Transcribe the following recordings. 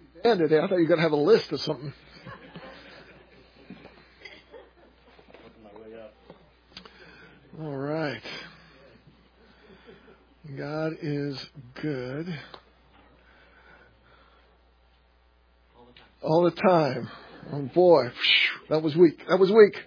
And today, I thought you were going to have a list of something. All right. God is good. All the time. Oh boy, that was weak. That was weak.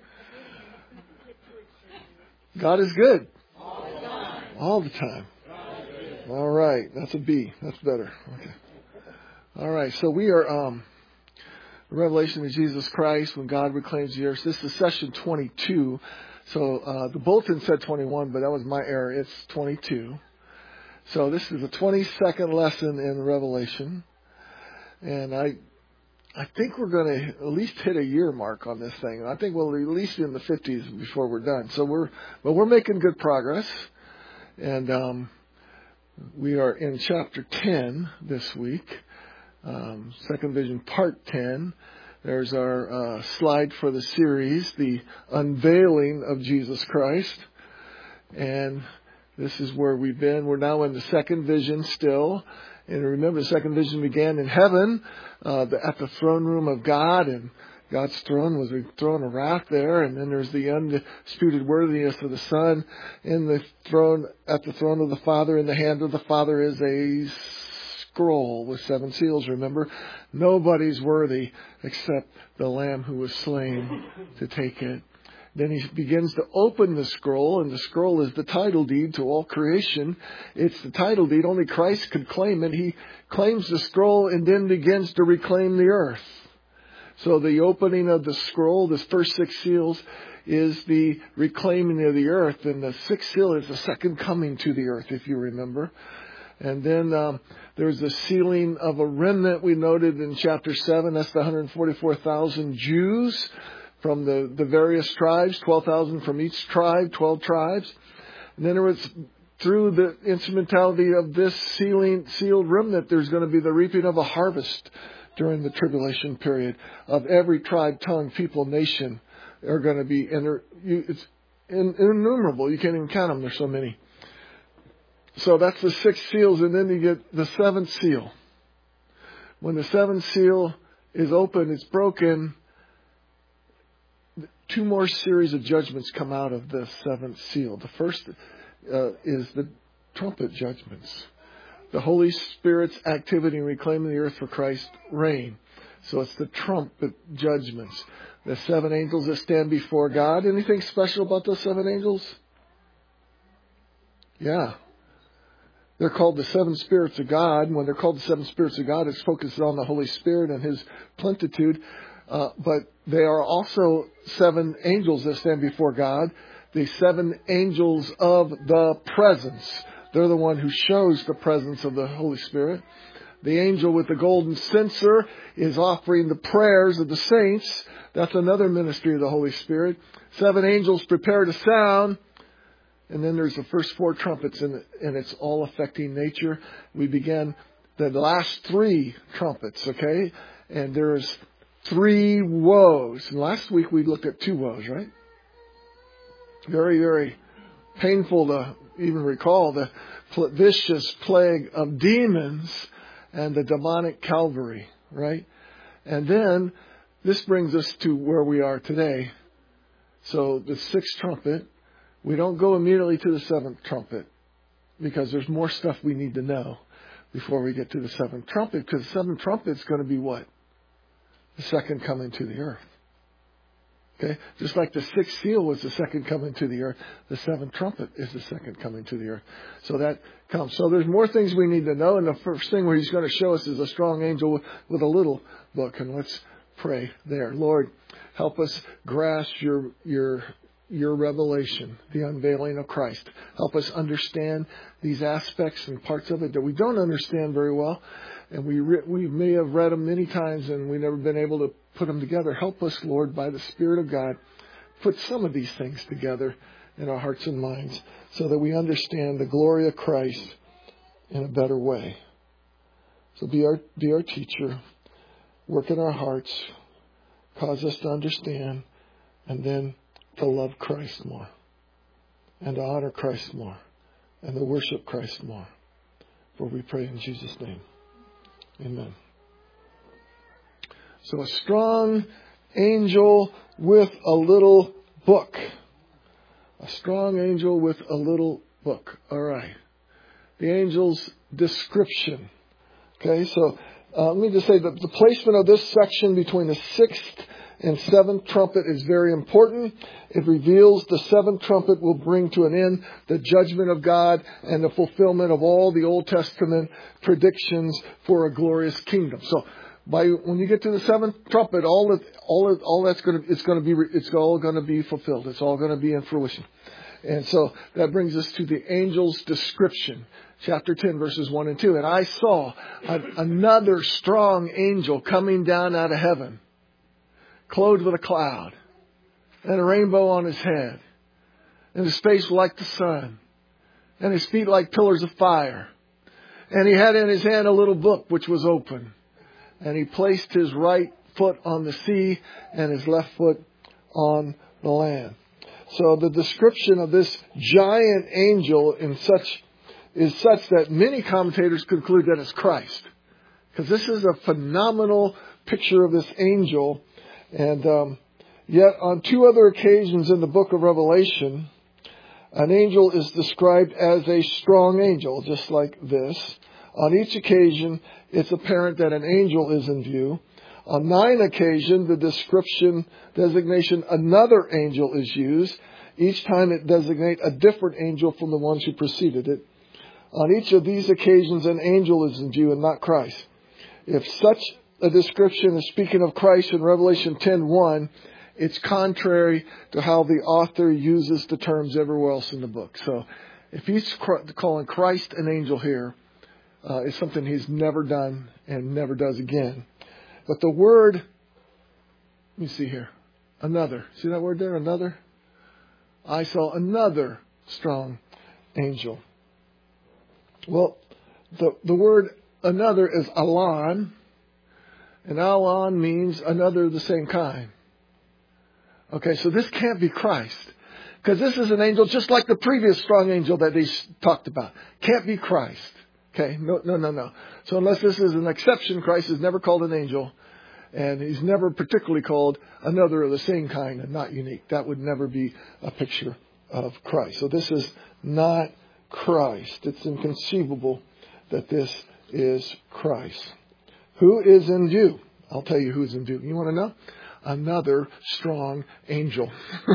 God is good. All the time. All right. That's a B. That's better. Okay. All right. So we are the revelation of Jesus Christ when God reclaims the earth. This is session 22. So the bulletin said 21, but that was my error. It's 22. So this is the 22nd lesson in Revelation. And I think we're going to at least hit a year mark on this thing. I think we'll at least be in the 50s before we're done. So we're making good progress. And we are in chapter 10 this week. Second Vision Part 10. There's our slide for the series, the unveiling of Jesus Christ. And this is where we've been. We're now in the second vision still. And remember, the second vision began in heaven, at the throne room of God. And God's throne was a throne of wrath there. And then there's the undisputed worthiness of the Son in the throne, at the throne of the Father. In the hand of the Father is a scroll with 7 seals, remember? Nobody's worthy except the Lamb who was slain to take it. Then he begins to open the scroll, and the scroll is the title deed to all creation. It's the title deed. Only Christ could claim it. He claims the scroll and then begins to reclaim the earth. So the opening of the scroll, the first 6 seals, is the reclaiming of the earth. And the 6th seal is the second coming to the earth, if you remember. And then there's the sealing of a remnant we noted in chapter 7. That's the 144,000 Jews from the various tribes, 12,000 from each tribe, 12 tribes. And then there was, through the instrumentality of this sealed remnant, there's going to be the reaping of a harvest during the tribulation period of every tribe, tongue, people, nation. Are going to be, and it's innumerable. You can't even count them. There's so many. So that's the 6 seals, and then you get the 7th seal. When the 7th seal is open, it's broken. 2 more series of judgments come out of the 7th seal. The first is the trumpet judgments. The Holy Spirit's activity in reclaiming the earth for Christ's reign. So it's the trumpet judgments. The 7 angels that stand before God. Anything special about those 7 angels? Yeah. They're called the 7 spirits of God. When they're called the 7 spirits of God, it's focused on the Holy Spirit and His plenitude. But they are also 7 angels that stand before God. The 7 angels of the presence. They're the one who shows the presence of the Holy Spirit. The angel with the golden censer is offering the prayers of the saints. That's another ministry of the Holy Spirit. 7 angels prepare to sound. And then there's the first 4 trumpets, and it's all affecting nature. We began the last 3 trumpets, okay? And there's 3 woes. And last week we looked at 2 woes, right? Very, very painful to even recall the vicious plague of demons and the demonic Calvary, right? And then this brings us to where we are today. So the 6th trumpet. We don't go immediately to the 7th trumpet because there's more stuff we need to know before we get to the 7th trumpet, because the 7th trumpet is going to be what? The second coming to the earth. Okay? Just like the 6th seal was the second coming to the earth, the 7th trumpet is the second coming to the earth. So that comes. So there's more things we need to know, and the first thing where He's going to show us is a strong angel with a little book. And let's pray there. Lord, help us grasp your revelation, the unveiling of Christ. Help us understand these aspects and parts of it that we don't understand very well. And we may have read them many times and we've never been able to put them together. Help us, Lord, by the Spirit of God, put some of these things together in our hearts and minds so that we understand the glory of Christ in a better way. So be our teacher. Work in our hearts. Cause us to understand. And then to love Christ more, and to honor Christ more, and to worship Christ more. For we pray in Jesus' name. Amen. So a strong angel with a little book. A strong angel with a little book. All right. The angel's description. Okay, so let me just say that the placement of this section between the sixth and seventh trumpet is very important. It reveals the seventh trumpet will bring to an end the judgment of God and the fulfillment of all the Old Testament predictions for a glorious kingdom. So when you get to the seventh trumpet, all that's it's all going to be fulfilled. It's all going to be in fruition. And so that brings us to the angel's description. Chapter 10, verses 1 and 2. And I saw another strong angel coming down out of heaven, clothed with a cloud, and a rainbow on his head, and his face like the sun, and his feet like pillars of fire. And he had in his hand a little book which was open. And he placed his right foot on the sea and his left foot on the land. So the description of this giant angel is such that many commentators conclude that it's Christ. Because this is a phenomenal picture of this angel. And yet on two other occasions in the book of Revelation, an angel is described as a strong angel, just like this. On each occasion, it's apparent that an angel is in view. On 9 occasions, the designation another angel is used. Each time it designates a different angel from the ones who preceded it. On each of these occasions, an angel is in view and not Christ. If such a description is speaking of Christ in Revelation 10:1, it's contrary to how the author uses the terms everywhere else in the book. So if he's calling Christ an angel here, it's something he's never done and never does again. But the word, let me see here, another. See that word there, another? I saw another strong angel. Well, the word another is alon, and alon means another of the same kind. Okay, so this can't be Christ, because this is an angel just like the previous strong angel that they talked about. Can't be Christ. Okay, no. So unless this is an exception, Christ is never called an angel, and he's never particularly called another of the same kind and not unique. That would never be a picture of Christ. So this is not Christ. It's inconceivable that this is Christ. Who is in view? I'll tell you who's in view. You want to know? Another strong angel.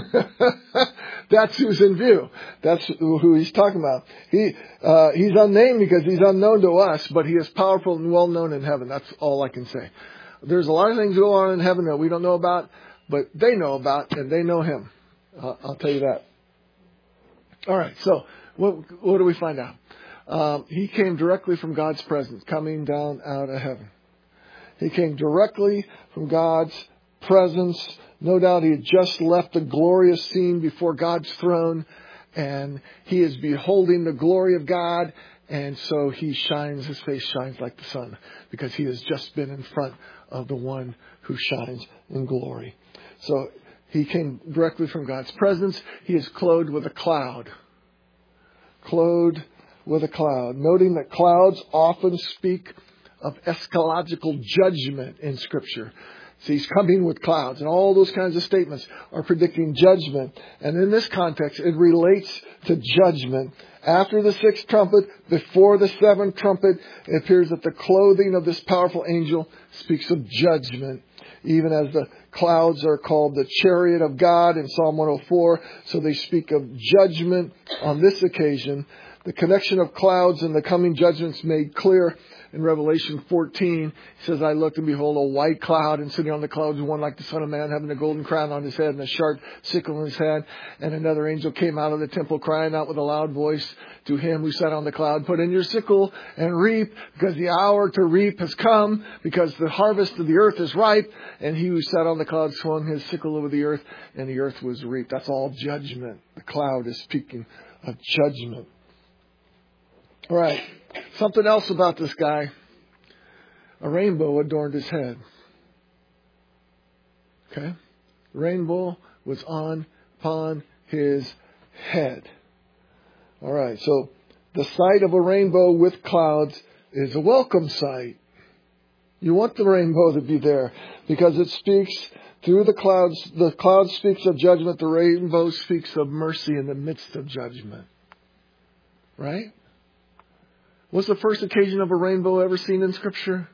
That's who's in view. That's who he's talking about. He's unnamed because he's unknown to us, but he is powerful and well known in heaven. That's all I can say. There's a lot of things going on in heaven that we don't know about, but they know about, and they know him. I'll tell you that. All right, so what do we find out? He came directly from God's presence, coming down out of heaven. He came directly from God's presence. No doubt he had just left the glorious scene before God's throne, and he is beholding the glory of God, and so his face shines like the sun, because he has just been in front of the one who shines in glory. So he came directly from God's presence. He is clothed with a cloud. Clothed with a cloud. Noting that clouds often speak of eschatological judgment in Scripture. So he's coming with clouds, and all those kinds of statements are predicting judgment. And in this context, it relates to judgment. After the sixth trumpet, before the seventh trumpet, it appears that the clothing of this powerful angel speaks of judgment. Even as the clouds are called the chariot of God in Psalm 104, so they speak of judgment on this occasion. The connection of clouds and the coming judgments made clear in Revelation 14. He says, I looked and behold a white cloud, and sitting on the clouds one like the Son of Man, having a golden crown on his head and a sharp sickle in his hand. And another angel came out of the temple, crying out with a loud voice to him who sat on the cloud, put in your sickle and reap, because the hour to reap has come, because the harvest of the earth is ripe. And he who sat on the cloud swung his sickle over the earth, and the earth was reaped. That's all judgment. The cloud is speaking of judgment. All right. Something else about this guy. A rainbow adorned his head. Okay? The rainbow was upon his head. All right. So the sight of a rainbow with clouds is a welcome sight. You want the rainbow to be there because it speaks through the clouds. The cloud speaks of judgment. The rainbow speaks of mercy in the midst of judgment. Right? What's the first occasion of a rainbow ever seen in Scripture?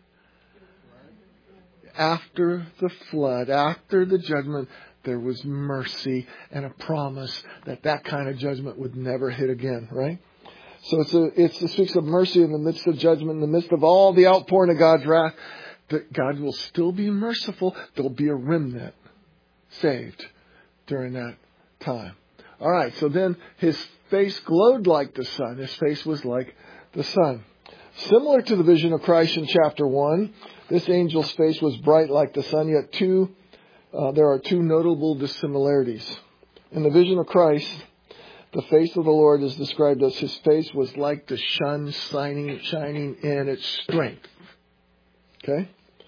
After the flood, after the judgment, there was mercy and a promise that that kind of judgment would never hit again, right? So it speaks of mercy in the midst of judgment, in the midst of all the outpouring of God's wrath, that God will still be merciful. There'll be a remnant saved during that time. All right, so then his face glowed like the sun. His face was like the sun. Similar to the vision of Christ in chapter 1, this angel's face was bright like the sun, yet there are two notable dissimilarities. In the vision of Christ, the face of the Lord is described as his face was like the sun shining in its strength. Okay?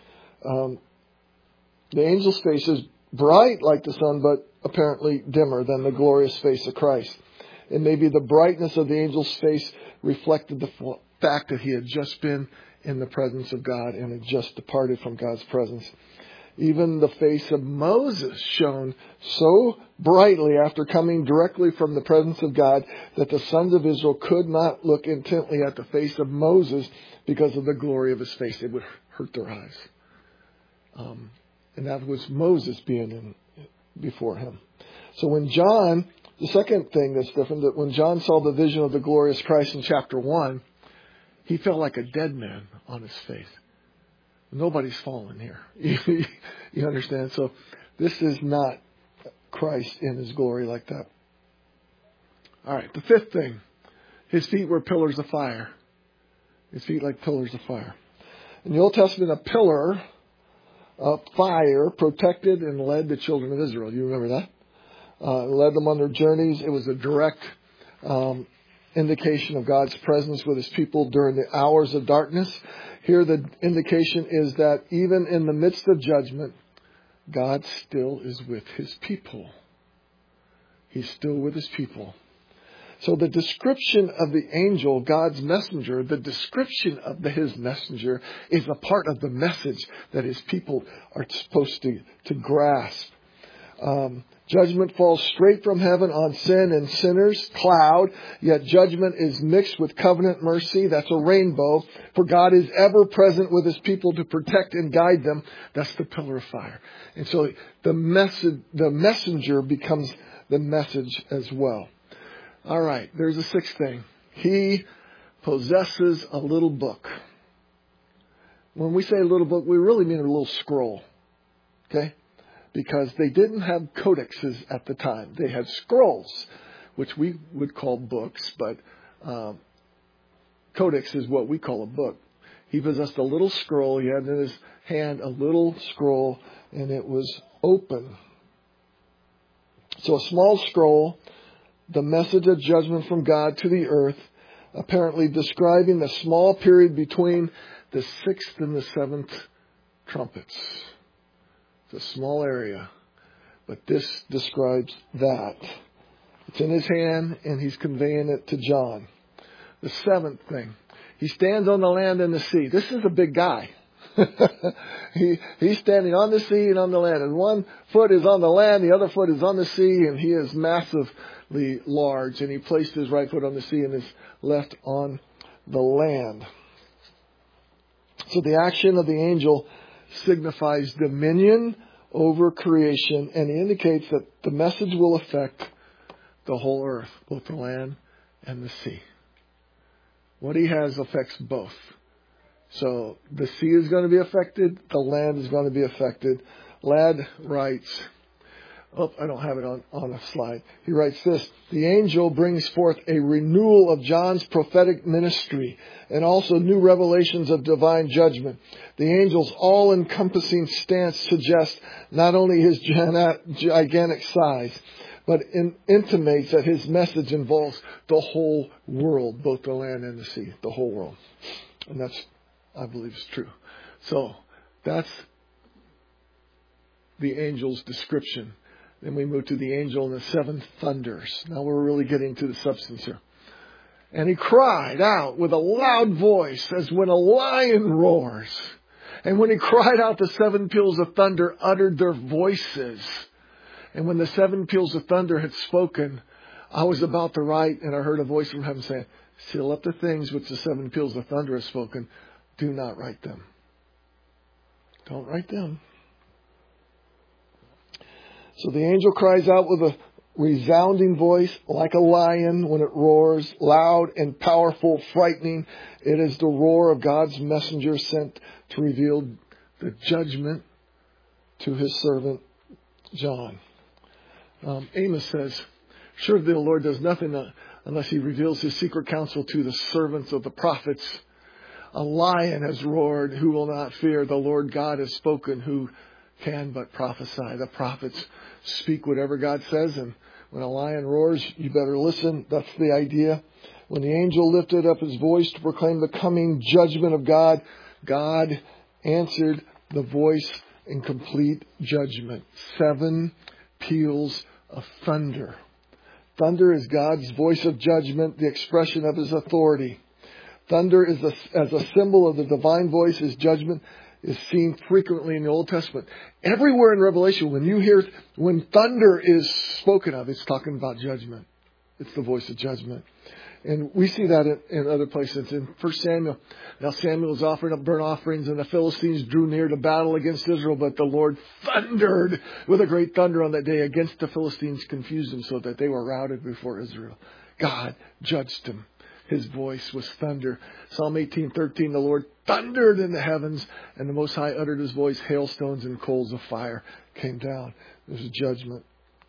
The angel's face is bright like the sun, but apparently dimmer than the glorious face of Christ. And maybe the brightness of the angel's face reflected the fact that he had just been in the presence of God and had just departed from God's presence. Even the face of Moses shone so brightly after coming directly from the presence of God that the sons of Israel could not look intently at the face of Moses because of the glory of his face. It would hurt their eyes. And that was Moses being before him. So when John, the second thing that's different, that when John saw the vision of the glorious Christ in chapter 1, he felt like a dead man on his face. Nobody's fallen here. You understand? So this is not Christ in his glory like that. All right, the fifth thing. His feet were pillars of fire. His feet like pillars of fire. In the Old Testament, a pillar of fire protected and led the children of Israel. You remember that? Led them on their journeys. It was a direct indication of God's presence with his people during the hours of darkness. Here the indication is that even in the midst of judgment, God still is with his people. He's still with his people. So the description of the angel, God's messenger, the description of his messenger is a part of the message that his people are supposed to grasp. Judgment falls straight from heaven on sin and sinners, cloud, yet judgment is mixed with covenant mercy. That's a rainbow. For God is ever present with his people to protect and guide them. That's the pillar of fire. And so the messenger becomes the message as well. All right, there's a sixth thing. He possesses a little book. When we say a little book, we really mean a little scroll. Okay? Because they didn't have codexes at the time. They had scrolls, which we would call books, but codex is what we call a book. He possessed a little scroll. He had in his hand a little scroll, and it was open. So a small scroll, the message of judgment from God to the earth, apparently describing the small period between the sixth and the seventh trumpets. It's a small area, but this describes that. It's in his hand, and he's conveying it to John. The seventh thing, he stands on the land and the sea. This is a big guy. He's standing on the sea and on the land, and one foot is on the land, the other foot is on the sea, and he is massively large. And he placed his right foot on the sea and his left on the land. So the action of the angel signifies dominion over creation, and indicates that the message will affect the whole earth, both the land and the sea. What he has affects both. So the sea is going to be affected, the land is going to be affected. Ladd writes, I don't have it on a slide. He writes this: the angel brings forth a renewal of John's prophetic ministry and also new revelations of divine judgment. The angel's all-encompassing stance suggests not only his gigantic size, but intimates that his message involves the whole world, both the land and the sea, the whole world. And that's, I believe, is true. So that's the angel's description. Then we move to the angel and the seven thunders. Now we're really getting to the substance here. And he cried out with a loud voice as when a lion roars. And when he cried out, the 7 peals of thunder uttered their voices. And when the 7 peals of thunder had spoken, I was about to write, and I heard a voice from heaven saying, seal up the things which the 7 peals of thunder have spoken. Do not write them. Don't write them. So the angel cries out with a resounding voice like a lion when it roars, loud and powerful, frightening. It is the roar of God's messenger sent to reveal the judgment to his servant John. Amos says, surely the Lord does nothing unless he reveals his secret counsel to the servants of the prophets. A lion has roared, who will not fear? The Lord God has spoken, who can but prophesy? The prophets speak whatever God says, and when a lion roars, you better listen. That's the idea. When the angel lifted up his voice to proclaim the coming judgment of God, God answered the voice in complete judgment. 7 peals of thunder. Thunder is God's voice of judgment, the expression of his authority. Thunder is as a symbol of the divine voice. His judgment is seen frequently in the Old Testament. Everywhere in Revelation, when thunder is spoken of, it's talking about judgment. It's the voice of judgment. And we see that in other places. In 1 Samuel, now Samuel was offering up burnt offerings, and the Philistines drew near to battle against Israel, but the Lord thundered with a great thunder on that day against the Philistines, confused them so that they were routed before Israel. God judged them. His voice was thunder. Psalm 18:13, the Lord thundered in the heavens, and the Most High uttered his voice. Hailstones and coals of fire came down. There's a judgment.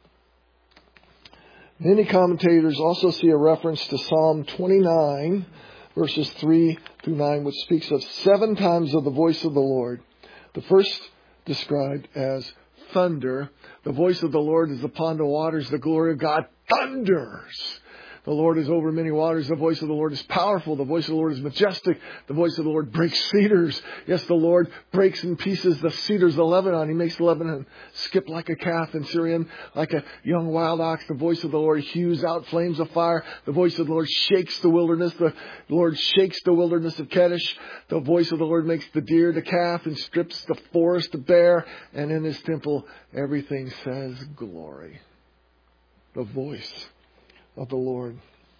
Many commentators also see a reference to Psalm 29, verses 3 through 9, which speaks of 7 times of the voice of the Lord. The first described as thunder. The voice of the Lord is upon the waters. The glory of God thunders. The Lord is over many waters. The voice of the Lord is powerful. The voice of the Lord is majestic. The voice of the Lord breaks cedars. Yes, the Lord breaks in pieces the cedars of Lebanon. He makes Lebanon skip like a calf, and Syrian like a young wild ox. The voice of the Lord hews out flames of fire. The voice of the Lord shakes the wilderness. The Lord shakes the wilderness of Kadesh. The voice of the Lord makes the deer the calf and strips the forest the bear. And in his temple, everything says glory. The voice of the Lord.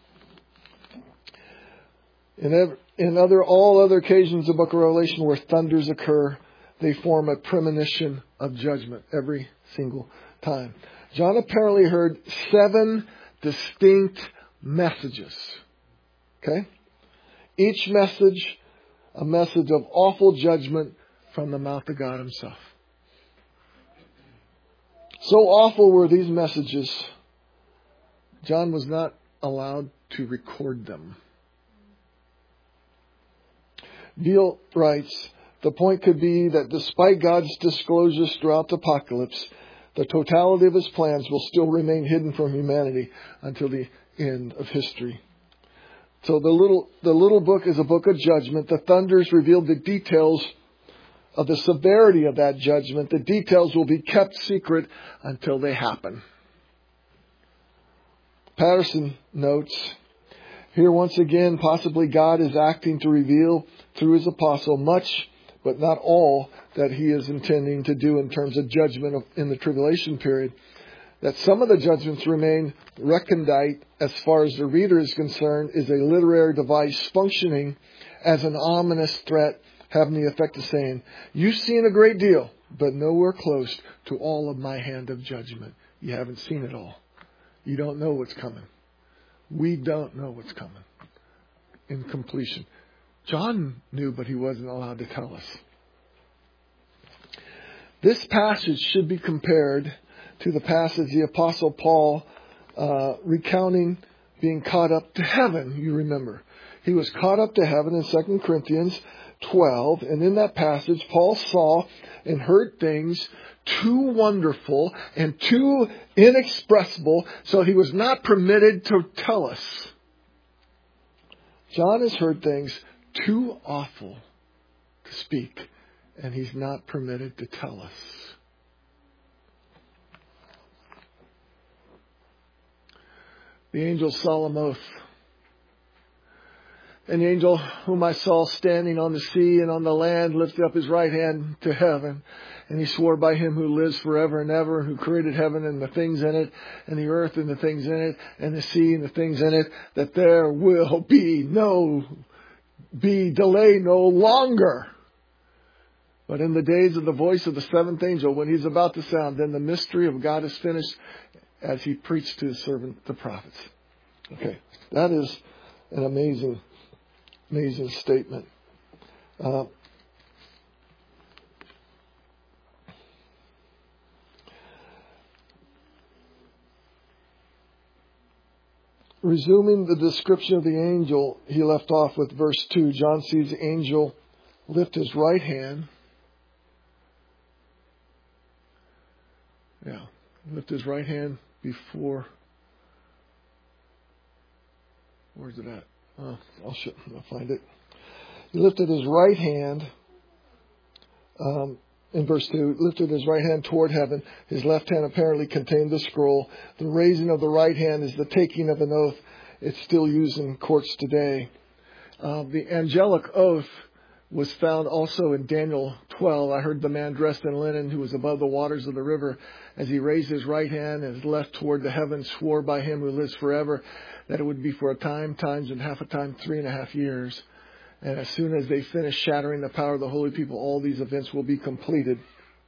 In all other occasions in the book of Revelation where thunders occur, they form a premonition of judgment every single time. John apparently heard 7 distinct messages. Okay? Each message, a message of awful judgment from the mouth of God himself. So awful were these messages, John was not allowed to record them. Beale writes, the point could be that despite God's disclosures throughout the apocalypse, the totality of his plans will still remain hidden from humanity until the end of history. So the little book is a book of judgment. The thunders reveal the details of the severity of that judgment. The details will be kept secret until they happen. Patterson notes, here once again, possibly God is acting to reveal through his apostle much, but not all, that he is intending to do in terms of judgment in the tribulation period. That some of the judgments remain recondite as far as the reader is concerned is a literary device functioning as an ominous threat, having the effect of saying, you've seen a great deal, but nowhere close to all of my hand of judgment. You haven't seen it all. You don't know what's coming. We don't know what's coming in completion. John knew, but he wasn't allowed to tell us. This passage should be compared to the passage the Apostle Paul recounting being caught up to heaven, you remember. He was caught up to heaven in 2 Corinthians 12, and in that passage, Paul saw and heard things too wonderful and too inexpressible, so he was not permitted to tell us. John has heard things too awful to speak, and he's not permitted to tell us. The angel solemn oath. And the angel whom I saw standing on the sea and on the land lifted up his right hand to heaven. And he swore by him who lives forever and ever, who created heaven and the things in it, and the earth and the things in it, and the sea and the things in it, that there will be delay no longer. But in the days of the voice of the seventh angel, when he's about to sound, then the mystery of God is finished, as he preached to his servant, the prophets. Okay, that is an amazing statement. Resuming the description of the angel, he left off with verse 2. John sees the angel lift his right hand. Lift his right hand before. Where's it at? I'll find it. He lifted his right hand, in verse 2, lifted his right hand toward heaven. His left hand apparently contained the scroll. The raising of the right hand is the taking of an oath. It's still used in courts today. The angelic oath was found also in Daniel 12. I heard the man dressed in linen who was above the waters of the river, as he raised his right hand and his left toward the heavens, swore by him who lives forever that it would be for a time, times and half a time, 3.5 years. And as soon as they finish shattering the power of the holy people, all these events will be completed.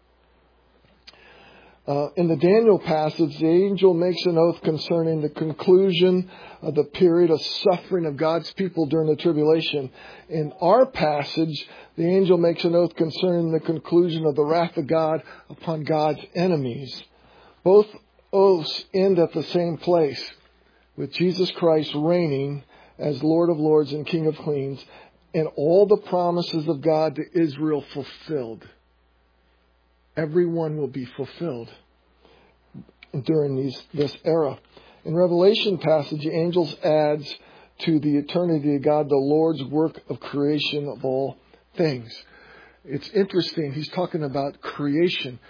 In the Daniel passage, the angel makes an oath concerning the conclusion of the period of suffering of God's people during the tribulation. In our passage, the angel makes an oath concerning the conclusion of the wrath of God upon God's enemies. Both oaths end at the same place, with Jesus Christ reigning as Lord of Lords and King of Kings, and all the promises of God to Israel fulfilled. Every one will be fulfilled during this era. In Revelation passage, the angels adds to the eternity of God the Lord's work of creation of all things. It's interesting. He's talking about creation.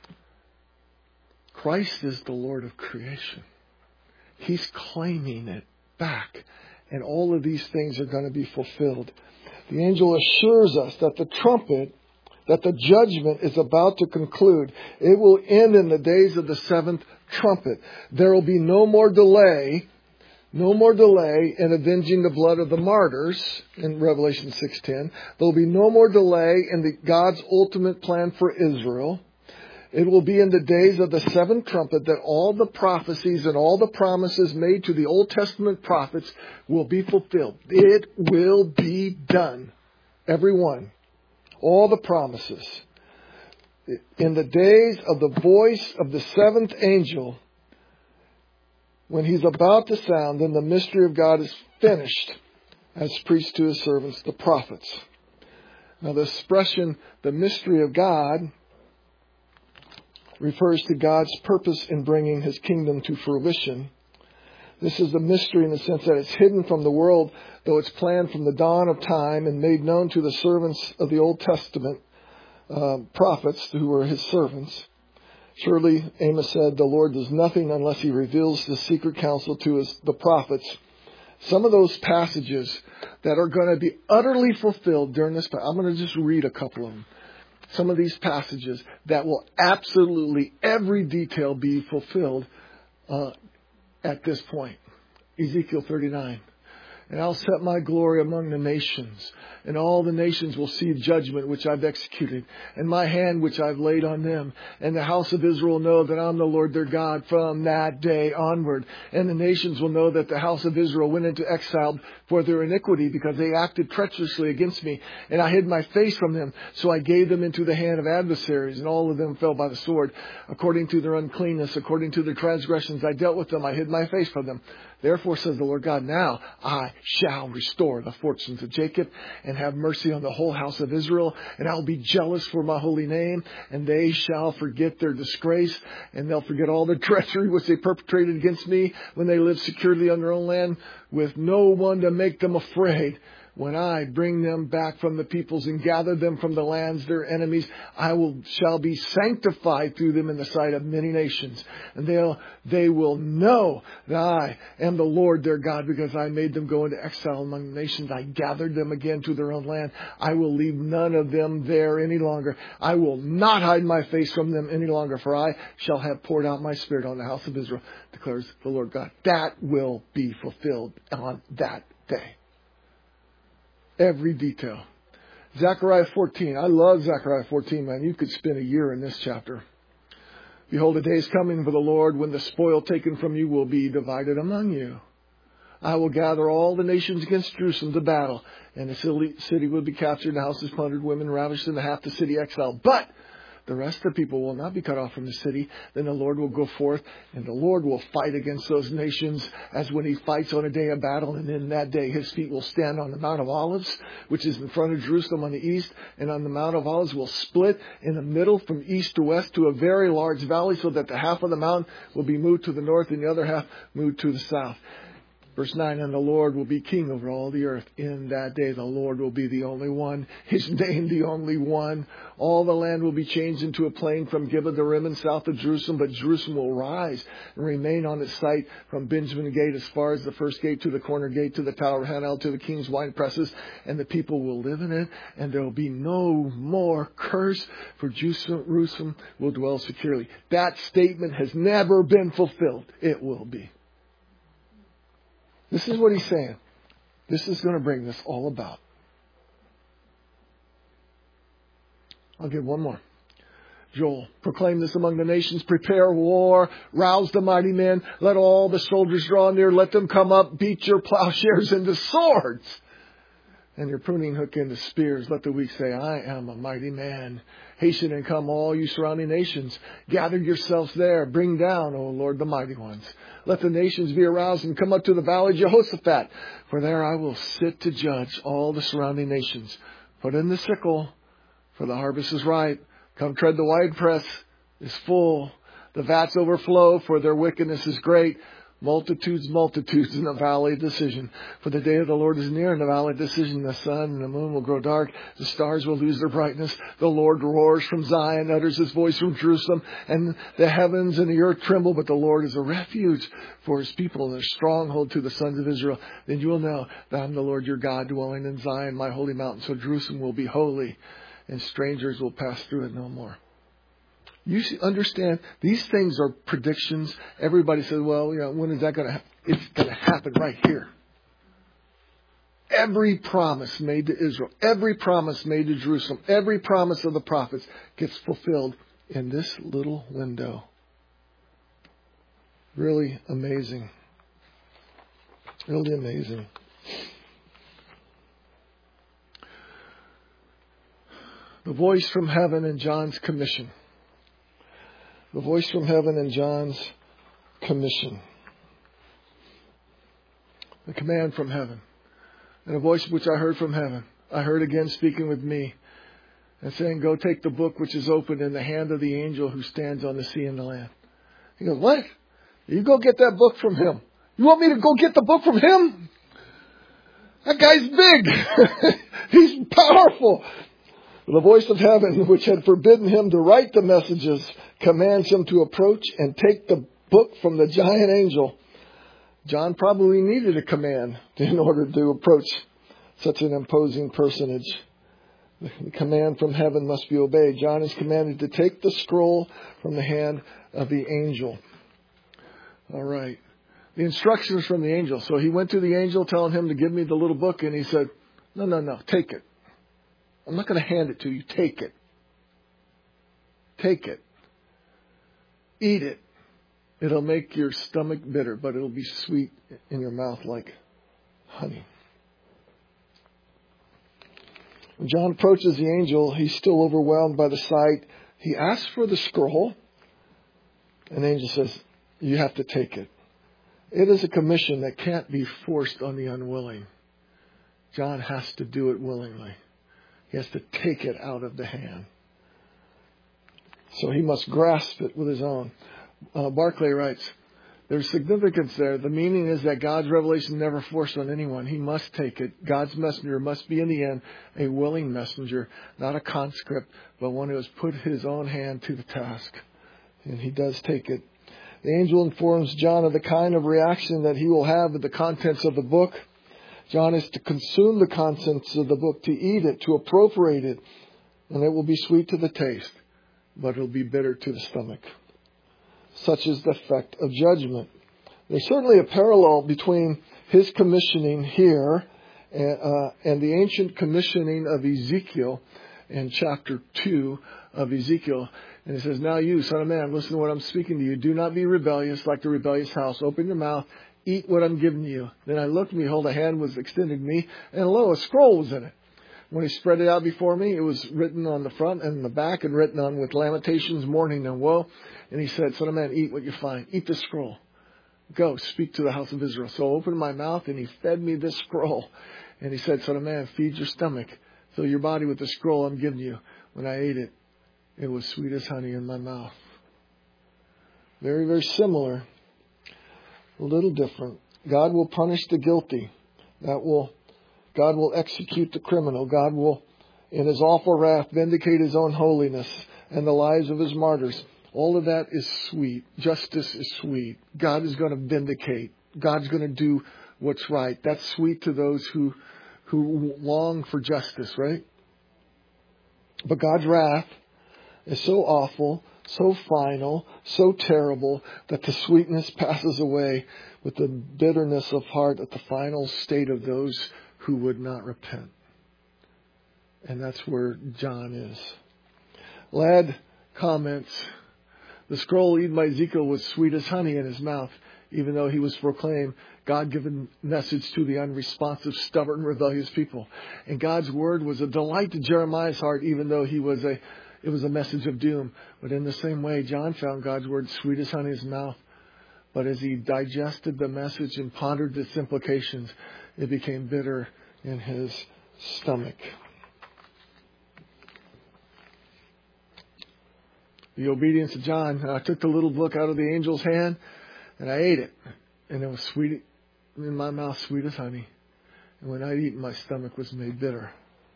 Christ is the Lord of creation. He's claiming it back. And all of these things are going to be fulfilled. The angel assures us that the judgment is about to conclude. It will end in the days of the seventh trumpet. There will be no more delay in avenging the blood of the martyrs in Revelation 6:10. There will be no more delay in God's ultimate plan for Israel. It will be in the days of the seventh trumpet that all the prophecies and all the promises made to the Old Testament prophets will be fulfilled. It will be done. Every one. All the promises. In the days of the voice of the seventh angel, when he's about to sound, then the mystery of God is finished, as preached to his servants, the prophets. Now the expression, the mystery of God, refers to God's purpose in bringing his kingdom to fruition. This is a mystery in the sense that it's hidden from the world, though it's planned from the dawn of time and made known to the servants of the Old Testament prophets who were his servants. Surely, Amos said, the Lord does nothing unless he reveals the secret counsel to the prophets. Some of those passages that are going to be utterly fulfilled during this time, I'm going to just read a couple of them. Some of these passages that will absolutely every detail be fulfilled at this point. Ezekiel 39. And I'll set my glory among the nations, and all the nations will see judgment which I've executed, and my hand which I've laid on them. And the house of Israel know that I'm the Lord their God from that day onward. And the nations will know that the house of Israel went into exile for their iniquity, because they acted treacherously against me. And I hid my face from them, so I gave them into the hand of adversaries, and all of them fell by the sword. According to their uncleanness, according to their transgressions, I dealt with them. I hid my face from them. Therefore, says the Lord God, now I shall restore the fortunes of Jacob and have mercy on the whole house of Israel. And I'll be jealous for my holy name, and they shall forget their disgrace, and they'll forget all the treachery which they perpetrated against me when they lived securely on their own land with no one to make them afraid. When I bring them back from the peoples and gather them from the lands, their enemies, shall be sanctified through them in the sight of many nations. And they will know that I am the Lord their God, because I made them go into exile among the nations. I gathered them again to their own land. I will leave none of them there any longer. I will not hide my face from them any longer, for I shall have poured out my Spirit on the house of Israel, declares the Lord God. That will be fulfilled on that day. Every detail. Zechariah 14. I love Zechariah 14, man. You could spend a year in this chapter. Behold, a day is coming for the Lord when the spoil taken from you will be divided among you. I will gather all the nations against Jerusalem to battle, and the city will be captured, the houses plundered, women ravished, and half the city exiled. But the rest of the people will not be cut off from the city. Then the Lord will go forth, and the Lord will fight against those nations as when he fights on a day of battle. And in that day his feet will stand on the Mount of Olives, which is in front of Jerusalem on the east. And on the Mount of Olives will split in the middle from east to west to a very large valley, so that the half of the mountain will be moved to the north and the other half moved to the south. Verse 9, and the Lord will be king over all the earth. In that day the Lord will be the only one, his name the only one. All the land will be changed into a plain from Gibeah to Rimmon, south of Jerusalem. But Jerusalem will rise and remain on its site from Benjamin Gate as far as the first gate to the corner gate to the Tower of Hanel to the king's wine presses. And the people will live in it, and there will be no more curse, for Jerusalem will dwell securely. That statement has never been fulfilled. It will be. This is what he's saying. This is going to bring this all about. I'll give one more. Joel, proclaim this among the nations. Prepare war. Rouse the mighty men. Let all the soldiers draw near. Let them come up. Beat your plowshares into swords, and your pruning hook into spears. Let the weak say, I am a mighty man. Hasten and come, all you surrounding nations. Gather yourselves there. Bring down, O Lord, the mighty ones. Let the nations be aroused and come up to the valley of Jehoshaphat. For there I will sit to judge all the surrounding nations. Put in the sickle, for the harvest is ripe. Come tread the winepress is full. The vats overflow, for their wickedness is great. Multitudes in the valley of decision. For the day of the Lord is near in the valley of decision. The sun and the moon will grow dark. The stars will lose their brightness. The Lord roars from Zion, utters his voice from Jerusalem. And the heavens and the earth tremble. But the Lord is a refuge for his people and a stronghold to the sons of Israel. Then you will know that I am the Lord your God, dwelling in Zion, my holy mountain. So Jerusalem will be holy, and strangers will pass through it no more. You understand, these things are predictions. Everybody says, well, when is that going to happen? It's going to happen right here. Every promise made to Israel, every promise made to Jerusalem, every promise of the prophets gets fulfilled in this little window. Really amazing. Really amazing. The voice from heaven in John's commission. The voice from heaven in John's commission. The command from heaven. And a voice which I heard from heaven. I heard again speaking with me and saying, go take the book which is opened in the hand of the angel who stands on the sea and the land. He goes, what? You go get that book from him. You want me to go get the book from him? That guy's big. He's powerful. The voice of heaven, which had forbidden him to write the messages, commands him to approach and take the book from the giant angel. John probably needed a command in order to approach such an imposing personage. The command from heaven must be obeyed. John is commanded to take the scroll from the hand of the angel. All right. The instructions from the angel. So he went to the angel telling him to give me the little book, and he said, no, take it. I'm not going to hand it to you. Take it. Take it. Eat it. It'll make your stomach bitter, but it'll be sweet in your mouth like honey. When John approaches the angel, he's still overwhelmed by the sight. He asks for the scroll, and the angel says, you have to take it. It is a commission that can't be forced on the unwilling. John has to do it willingly. He has to take it out of the hand. So he must grasp it with his own. Barclay writes, There's significance there. The meaning is that God's revelation is never forced on anyone. He must take it. God's messenger must be in the end a willing messenger, not a conscript, but one who has put his own hand to the task. And he does take it. The angel informs John of the kind of reaction that he will have with the contents of the book. John is to consume the contents of the book, to eat it, to appropriate it, and it will be sweet to the taste, but it will be bitter to the stomach. Such is the effect of judgment. There's certainly a parallel between his commissioning here and the ancient commissioning of Ezekiel in chapter 2 of Ezekiel. And it says, now you, son of man, listen to what I'm speaking to you. Do not be rebellious like the rebellious house. Open your mouth. Eat what I'm giving you. Then I looked, and behold, a hand was extended to me, and lo, a scroll was in it. When he spread it out before me, it was written on the front and the back, and written on with lamentations, mourning, and woe. And he said, son of man, eat what you find. Eat the scroll. Go, speak to the house of Israel. So I opened my mouth, and he fed me this scroll. And he said, son of man, feed your stomach. Fill your body with the scroll I'm giving you. When I ate it, it was sweet as honey in my mouth. Very, very similar. A little different. God will punish the guilty. God will execute the criminal. God will, in his awful wrath, vindicate his own holiness and the lives of his martyrs. All of that is sweet. Justice is sweet. God is going to vindicate. God's going to do what's right. That's sweet to those who long for justice, right? But God's wrath is so awful, so final, so terrible, that the sweetness passes away with the bitterness of heart at the final state of those who would not repent. And that's where John is. Ladd comments, the scroll eaten by Ezekiel was sweet as honey in his mouth, even though he was proclaimed God-given message to the unresponsive, stubborn, rebellious people. And God's word was a delight to Jeremiah's heart, even though it was a message of doom. But in the same way, John found God's word sweet as honey in his mouth. But as he digested the message and pondered its implications, it became bitter in his stomach. The obedience of John, I took the little book out of the angel's hand and I ate it. And it was sweet in my mouth, sweet as honey. And when I'd eaten, my stomach was made bitter.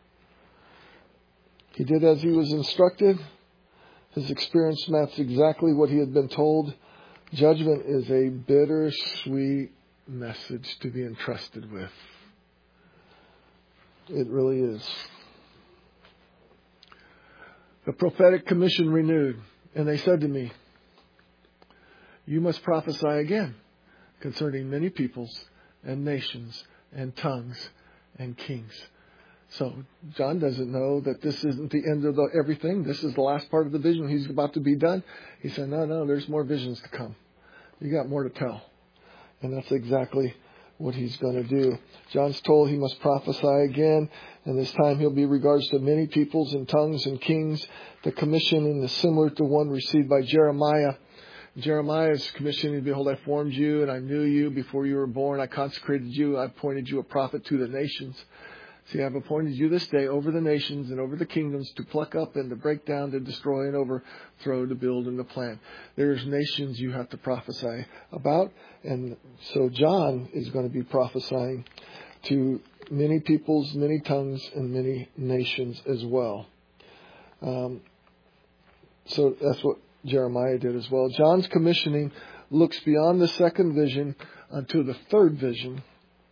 He did as he was instructed. His experience matched exactly what he had been told. Judgment is a bittersweet message to be entrusted with. It really is. The prophetic commission renewed. And they said to me, you must prophesy again concerning many peoples and nations and tongues and kings. So John doesn't know that this isn't the end of everything. This is the last part of the vision. He's about to be done. He said, no, there's more visions to come. You got more to tell. And that's exactly what he's going to do. John's told he must prophesy again, and this time he'll be regards to many peoples and tongues and kings. The commissioning is similar to one received by Jeremiah. Jeremiah's commissioning, behold, I formed you and I knew you before you were born. I consecrated you. I appointed you a prophet to the nations. See, I've appointed you this day over the nations and over the kingdoms to pluck up and to break down, to destroy and overthrow, to build and to plant. There's nations you have to prophesy about. And so John is going to be prophesying to many peoples, many tongues, and many nations as well. So that's what Jeremiah did as well. John's commissioning looks beyond the second vision unto the third vision.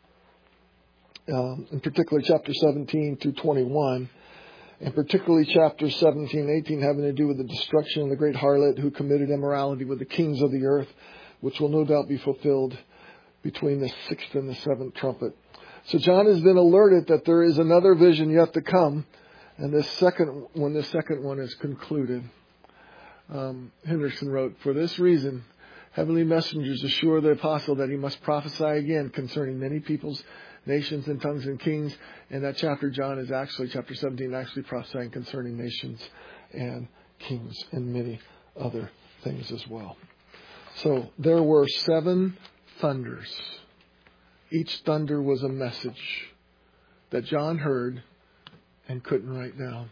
In particular, chapter 17 through 21, and particularly chapters 17 and 18 having to do with the destruction of the great harlot who committed immorality with the kings of the earth, which will no doubt be fulfilled between the sixth and the seventh trumpet. So John has been alerted that there is another vision yet to come, and this second one is concluded. Henderson wrote, for this reason, heavenly messengers assure the apostle that he must prophesy again concerning many peoples, nations and tongues and kings. And that chapter, John, is actually, chapter 17, actually prophesying concerning nations and kings and many other things as well. So there were 7 thunders. Each thunder was a message that John heard and couldn't write down.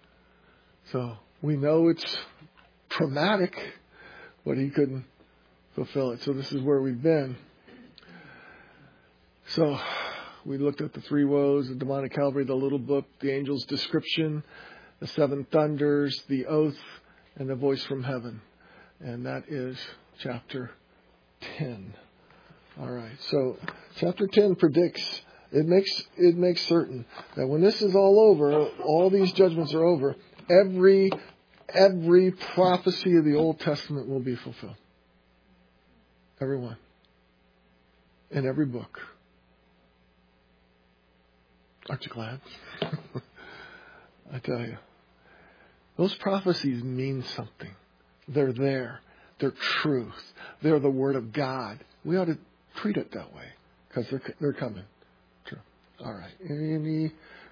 So we know it's traumatic, but he couldn't fulfill it. So this is where we've been. So we looked at the three woes, the demonic Calvary, the little book, the angel's description, the seven thunders, the oath, and the voice from heaven. And that is chapter 10. All right. So chapter 10 predicts, it makes certain that when this is all over, all these judgments are over, every prophecy of the Old Testament will be fulfilled. Every one. In every book. Aren't you glad? I tell you. Those prophecies mean something. They're there. They're truth. They're the Word of God. We ought to treat it that way because they're coming. True. All right. Any